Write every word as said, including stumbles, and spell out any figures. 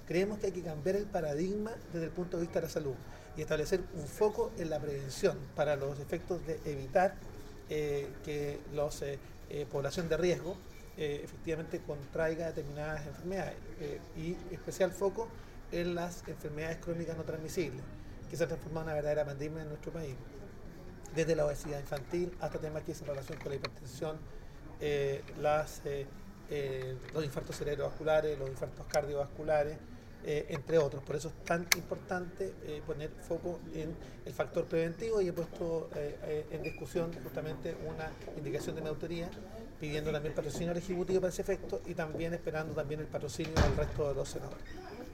Creemos que hay que cambiar el paradigma desde el punto de vista de la salud y establecer un foco en la prevención para los efectos de evitar eh, que la eh, eh, población de riesgo eh, efectivamente contraiga determinadas enfermedades eh, y especial foco en las enfermedades crónicas no transmisibles, que se han transformado en una verdadera pandemia en nuestro país, desde la obesidad infantil hasta temas que en relación con la hipertensión, eh, las, eh, eh, los infartos cerebrovasculares, los infartos cardiovasculares, eh, entre otros. Por eso es tan importante eh, poner foco en el factor preventivo y he puesto eh, eh, en discusión justamente una indicación de mi autoría, pidiendo también patrocinio al Ejecutivo para ese efecto y también esperando también el patrocinio del resto de los senadores.